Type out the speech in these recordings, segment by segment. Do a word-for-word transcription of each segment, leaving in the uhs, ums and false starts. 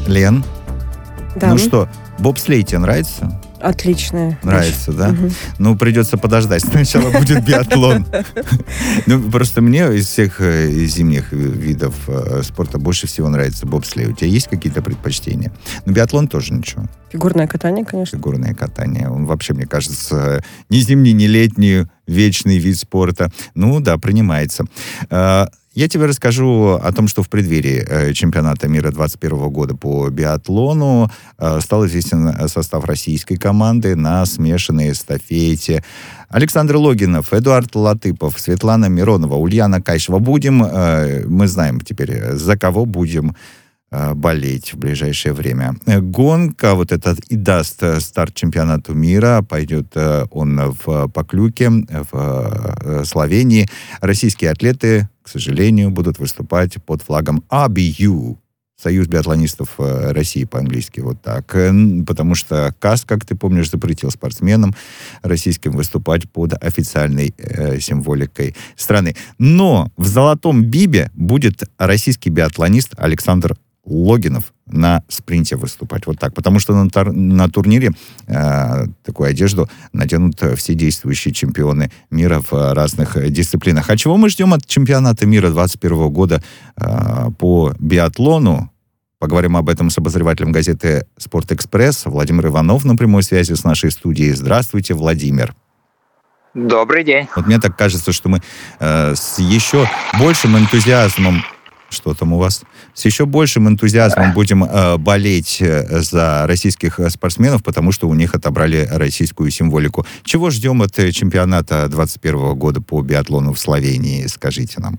Лен, Да. ну что, бобслей тебе нравится? Отлично. Нравится, да? Угу. Ну, придется подождать. Сначала будет биатлон. Ну, просто мне из всех зимних видов спорта больше всего нравится бобслей. У тебя есть какие-то предпочтения? Ну, биатлон тоже ничего. Фигурное катание, конечно. Фигурное катание. Он вообще, мне кажется, ни зимний, ни летний, вечный вид спорта. Ну, да, принимается. Я тебе расскажу о том, что в преддверии э, чемпионата мира двадцать первого года по биатлону э, стал известен состав российской команды на смешанной эстафете. Александр Логинов, Эдуард Латыпов, Светлана Миронова, Ульяна Кайшева. Будем, э, мы знаем теперь, за кого будем э, болеть в ближайшее время. Гонка, вот этот и даст старт чемпионату мира. Пойдет э, он в Поклюке, в э, Словении. Российские атлеты, к сожалению, будут выступать под флагом эй би ю, Союз биатлонистов России по-английски, вот так. Потому что КАС, как ты помнишь, запретил спортсменам российским выступать под официальной э, символикой страны. Но в золотом бибе будет российский биатлонист Александр Логинов на спринте выступать. Вот так. Потому что на, тар- на турнире э, такую одежду наденут все действующие чемпионы мира в разных дисциплинах. А чего мы ждем от чемпионата мира двадцать первого года э, по биатлону? Поговорим об этом с обозревателем газеты «Спортэкспресс» Владимир Иванов на прямой связи с нашей студией. Здравствуйте, Владимир. Добрый день. Вот мне так кажется, что мы э, с еще большим энтузиазмом Что там у вас? С еще большим энтузиазмом будем э, болеть за российских спортсменов, потому что у них отобрали российскую символику. Чего ждем от чемпионата двадцать первого года по биатлону в Словении, скажите нам?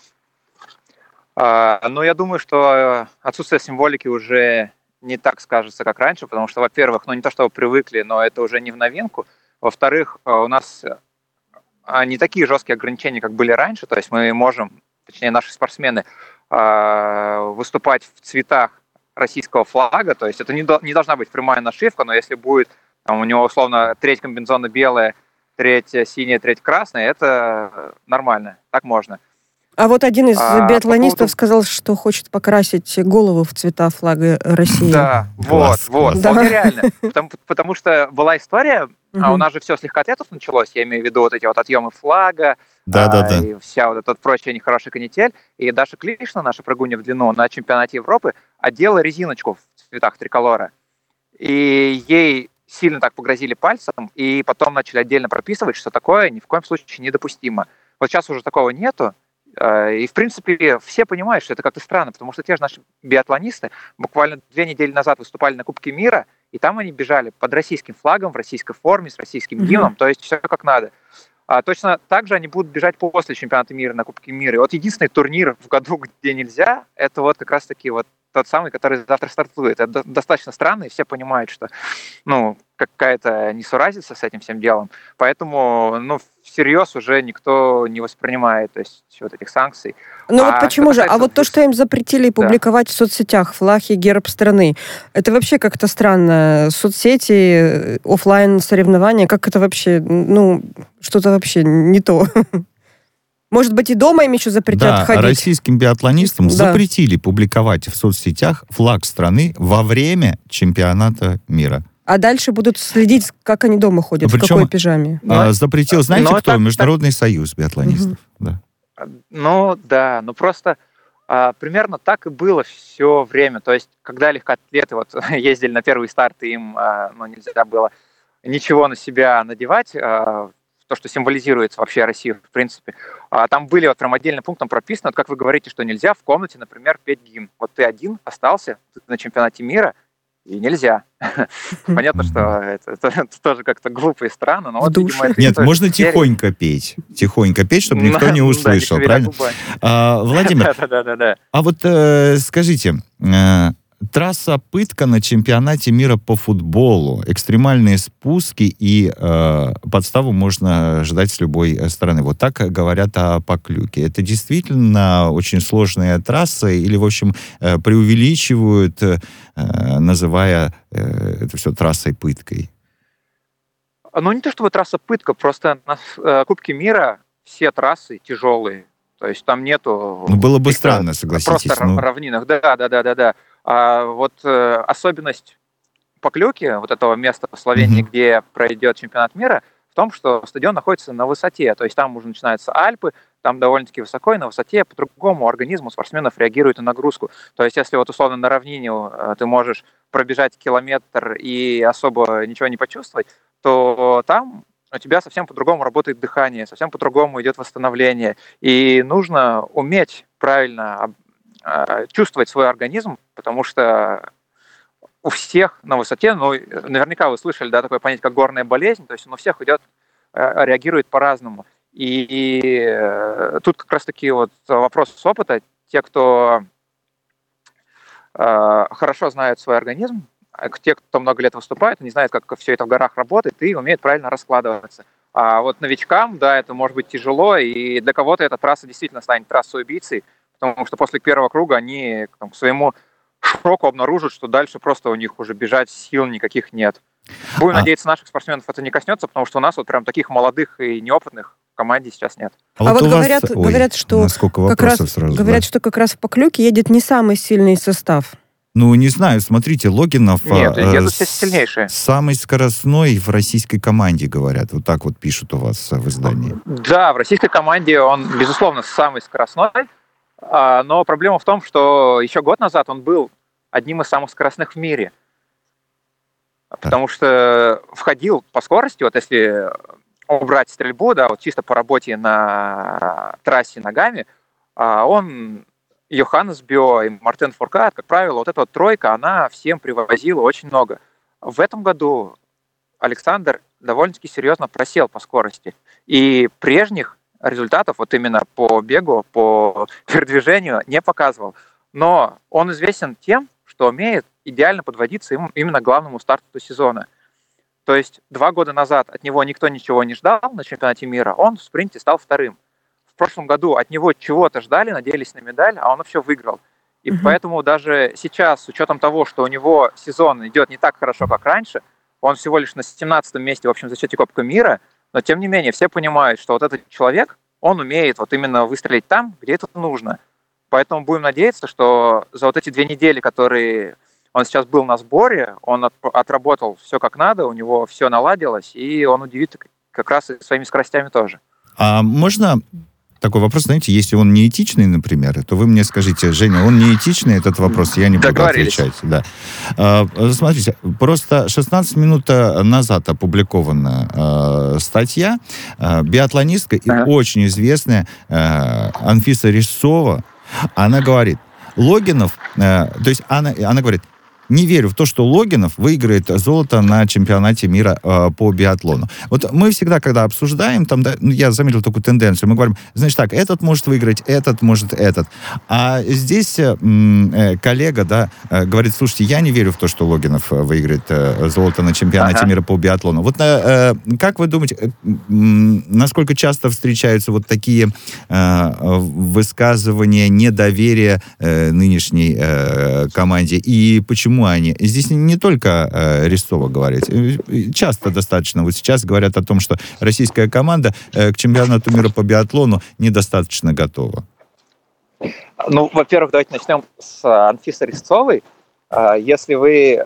А, ну, я думаю, что отсутствие символики уже не так скажется, как раньше, потому что, во-первых, ну, не то, что вы привыкли, но это уже не в новинку. Во-вторых, у нас не такие жесткие ограничения, как были раньше, то есть мы можем, точнее, наши спортсмены, выступать в цветах российского флага, то есть это не, до, не должна быть прямая нашивка, но если будет там, у него условно треть комбинезона белая, треть синяя, треть красная, это нормально, так можно. А вот один из а, биатлонистов по поводу... сказал, что хочет покрасить голову в цвета флага России. Да, класс, вот, вот, класс. вполне реально. Потому, потому что была история, Угу. а у нас же все с легкоатлетов началось, я имею в виду вот эти вот отъемы флага, да, а, да, да. и вся вот эта прочая нехорошая канитель. И Даша Клишна, наша прыгунья в длину, на чемпионате Европы одела резиночку в цветах триколора. И ей сильно так погрозили пальцем, и потом начали отдельно прописывать, что такое ни в коем случае недопустимо. Вот сейчас уже такого нету. И, в принципе, все понимают, что это как-то странно, потому что те же наши биатлонисты буквально две недели назад выступали на Кубке мира, и там они бежали под российским флагом, в российской форме, с российским гимном, mm-hmm. то есть все как надо. А точно так же они будут бежать после чемпионата мира на Кубке мира. И вот единственный турнир в году, где нельзя, это вот как раз-таки вот тот самый, который завтра стартует. Это достаточно странно, и все понимают, что ну, какая-то несуразица с этим всем делом. Поэтому ну, всерьез уже никто не воспринимает то есть, вот этих санкций. Ну а вот почему же? А вот то, что им запретили публиковать да. в соцсетях флаг и герб страны, это вообще как-то странно. Соцсети, офлайн соревнования, как это вообще, ну, что-то вообще не то. Может быть, и дома им еще запретят да, ходить? Российским биатлонистам да. запретили публиковать в соцсетях флаг страны во время чемпионата мира. А дальше будут следить, как они дома ходят, Причем, в какой пижаме. А, запретил, знаете, но кто? Так, Международный так. союз биатлонистов. Угу. Да. Ну, да, ну просто а, примерно так и было все время. То есть, когда легкоатлеты вот, ездили на первый старт, и им а, ну, нельзя было ничего на себя надевать, а, то, что символизируется вообще Россию, в принципе. А, там были вот прям отдельным пунктом прописано, вот как вы говорите, что нельзя в комнате, например, петь гимн. Вот ты один остался на чемпионате мира, и нельзя. Понятно, что это, это, это тоже как-то глупо и странно, но вот, видимо, это Нет, можно серии. тихонько петь. Тихонько петь, чтобы никто не услышал, да, правильно? А, Владимир, а вот э, скажите, э, трасса пытка на чемпионате мира по футболу, экстремальные спуски и э, подставу можно ждать с любой стороны. Вот так говорят о Поклюке. Это действительно очень сложная трасса или, в общем, э, преувеличивают, э, называя э, это все трассой пыткой? Ну, не то чтобы трасса пытка, просто на э, Кубке мира все трассы тяжелые. То есть там нету... Ну, было бы странно, согласитесь. Просто ну... равнинах. Да, да, да, да, да. А вот э, особенность Поклюки, вот этого места в Словении, mm-hmm. где пройдет чемпионат мира, в том, что стадион находится на высоте, то есть там уже начинаются Альпы, там довольно-таки высоко, и на высоте по-другому организм у спортсменов реагирует на нагрузку. То есть если вот условно на равнине ты можешь пробежать километр и особо ничего не почувствовать, то там у тебя совсем по-другому работает дыхание, совсем по-другому идет восстановление. И нужно уметь правильно чувствовать свой организм, потому что у всех на высоте, ну, наверняка вы слышали, да, такое понятие, как горная болезнь, то есть он у всех идет, реагирует по-разному. И, и тут как раз-таки вот вопрос с опыта. Те, кто э, хорошо знают свой организм, те, кто много лет выступает, они знают, как все это в горах работает и умеют правильно раскладываться. А вот новичкам, да, это может быть тяжело, и для кого-то эта трасса действительно станет трассой убийцей, потому что после первого круга они там, к своему шоку обнаружат, что дальше просто у них уже бежать сил никаких нет. Будем а... надеяться, наших спортсменов это не коснется, потому что у нас вот прям таких молодых и неопытных в команде сейчас нет. А, а вот, вот говорят, вас... говорят, что как раз, сразу, говорят, да? что как раз в Поклюке едет не самый сильный состав. Ну, не знаю, смотрите, Логинов Нет, едут все сильнейшие. Самый скоростной в российской команде, говорят. Вот так вот пишут у вас в издании. Да, в российской команде он, безусловно, самый скоростной. Но проблема в том, что еще год назад он был одним из самых скоростных в мире. Потому что входил по скорости, вот если убрать стрельбу, да, вот чисто по работе на трассе ногами, он, Йоханнес Бьо и Мартен Фуркат, как правило, вот эта вот тройка, она всем привозила очень много. В этом году Александр довольно-таки серьезно просел по скорости. И прежних результатов, вот именно по бегу, по передвижению, не показывал. Но он известен тем, что умеет идеально подводиться именно к главному старту сезона. То есть два года назад от него никто ничего не ждал на чемпионате мира, он в спринте стал вторым. В прошлом году от него чего-то ждали, надеялись на медаль, а он все выиграл. И mm-hmm. поэтому даже сейчас, с учетом того, что у него сезон идет не так хорошо, как раньше, он всего лишь на семнадцатом месте в общем зачете Кубка мира, но тем не менее все понимают, что вот этот человек, он умеет вот именно выстрелить там, где это нужно. Поэтому будем надеяться, что за вот эти две недели, которые он сейчас был на сборе, он от, отработал все как надо, у него все наладилось, и он удивит как раз и своими скоростями тоже. А можно такой вопрос, знаете, если он неэтичный, например, то вы мне скажите, Женя, он неэтичный, этот вопрос, я не буду отвечать. Да. А, смотрите, просто шестнадцать минут назад опубликована э, статья э, биатлонистка и ага. очень известная э, Анфиса Резцова. Она говорит, Логинов, э, то есть она, она говорит, не верю в то, что Логинов выиграет золото на чемпионате мира э, по биатлону. Вот мы всегда, когда обсуждаем, там, да, ну, я заметил такую тенденцию, мы говорим, значит так, этот может выиграть, этот может этот. А здесь э, э, коллега, да, э, говорит, слушайте, я не верю в то, что Логинов выиграет э, золото на чемпионате ага. мира по биатлону. Вот э, как вы думаете, э, э, насколько часто встречаются вот такие э, высказывания недоверия э, нынешней э, команде, и почему они. Здесь не только э, Резцова говорит. Часто достаточно. Вот сейчас говорят о том, что российская команда э, к чемпионату мира по биатлону недостаточно готова. Ну, во-первых, давайте начнем с Анфисы Резцовой. Если вы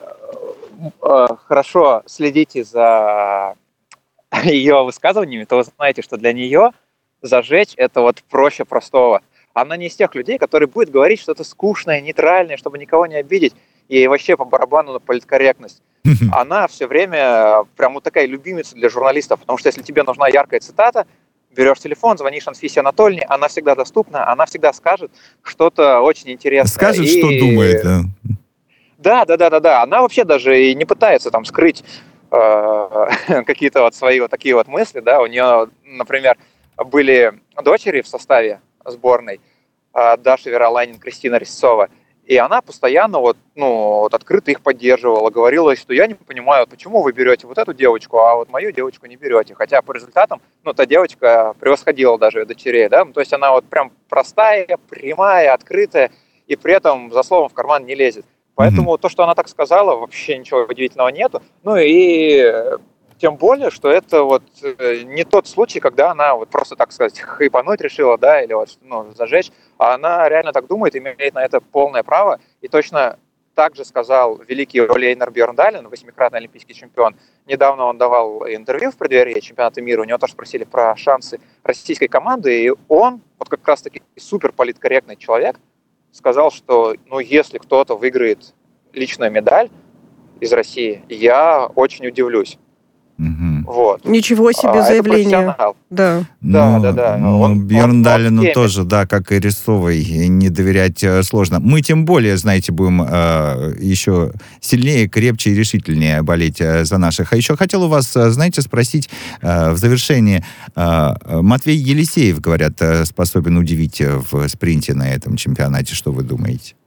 хорошо следите за ее высказываниями, то вы знаете, что для нее зажечь это вот проще простого. Она не из тех людей, которые будет говорить что-то скучное, нейтральное, чтобы никого не обидеть. И вообще по барабану на политкорректность. Mm-hmm. Она все время прям вот такая любимица для журналистов, потому что если тебе нужна яркая цитата, берешь телефон, звонишь Анфисе Анатольевне, она всегда доступна, она всегда скажет что-то очень интересное. Скажет, и... что думает. Да. да, да, да, да, да. Она вообще даже и не пытается там скрыть э, какие-то вот свои вот такие вот мысли, да. У нее, например, были дочери в составе сборной, э, Даша Веролайнин, Кристина Резцова. И она постоянно вот, ну, вот открыто их поддерживала, говорила, что я не понимаю, почему вы берете вот эту девочку, а вот мою девочку не берете. Хотя по результатам, ну, та девочка превосходила даже ее дочерей, да, то есть она вот прям простая, прямая, открытая, и при этом за словом в карман не лезет. Поэтому mm-hmm. то, что она так сказала, вообще ничего удивительного нету. Ну и тем более, что это вот не тот случай, когда она вот просто, так сказать, хайпануть решила, да, или вот, ну, зажечь, а она реально так думает, имеет на это полное право, и точно также сказал великий Оле Эйнар Бьерндален, восьмикратный олимпийский чемпион. Недавно он давал интервью в преддверии чемпионата мира, у него тоже спросили про шансы российской команды, и он, вот как раз-таки супер политкорректный человек, сказал, что ну, если кто-то выиграет личную медаль из России, я очень удивлюсь. Угу. Вот. Ничего себе а, заявление. Да. Да, да, да. Ну, Бьерндалену тоже, да, как и Рисовой, не доверять э, сложно. Мы тем более, знаете, будем э, еще сильнее, крепче и решительнее болеть э, за наших. А еще хотел у вас, э, знаете, спросить э, в завершении. Э, Матвей Елисеев, говорят, э, способен удивить в спринте на этом чемпионате. Что вы думаете?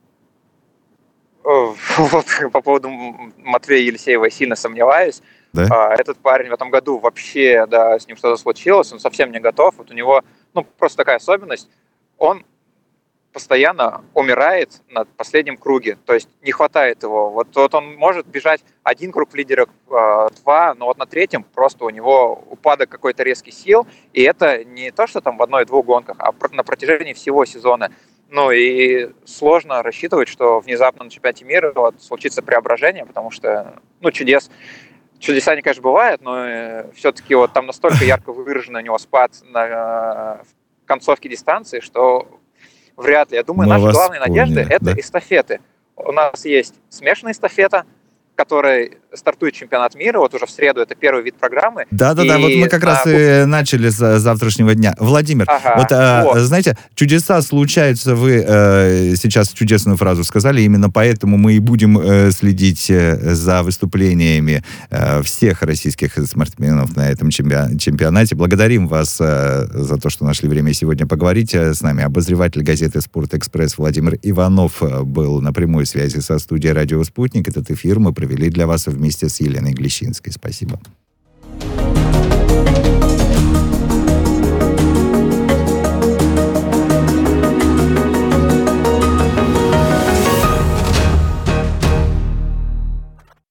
Вот, по поводу Матвея Елисеева я сильно сомневаюсь. Да? А, этот парень в этом году вообще, да, с ним что-то случилось, он совсем не готов. Вот у него, ну, просто такая особенность. Он постоянно умирает на последнем круге, то есть не хватает его. Вот, вот он может бежать один круг в лидерах, э, два, но вот на третьем просто у него упадок какой-то резкий сил, и это не то, что там в одной-двух гонках, а на протяжении всего сезона. Ну и сложно рассчитывать, что внезапно на чемпионате мира вот, случится преображение, потому что, ну, чудес, чудеса, они, конечно, бывают, но э, все-таки вот там настолько ярко выраженный у него спад на э, концовке дистанции, что вряд ли. Я думаю, Мы наши главные поняли, надежды – это да? эстафеты. У нас есть смешанная эстафета, которой стартует чемпионат мира. Вот уже в среду это первый вид программы. Да-да-да, вот мы как раз на... и начали с завтрашнего дня. Владимир, ага, вот, а, вот, знаете, чудеса случаются, вы э, сейчас чудесную фразу сказали, именно поэтому мы и будем э, следить за выступлениями э, всех российских спортсменов на этом чемпионате. Благодарим вас э, за то, что нашли время сегодня поговорить с нами. Обозреватель газеты «Спортэкспресс» Владимир Иванов был на прямой связи со студией «Радио Спутник». Этот эфир мы провели для вас вместе с Еленой Глещинской. Спасибо.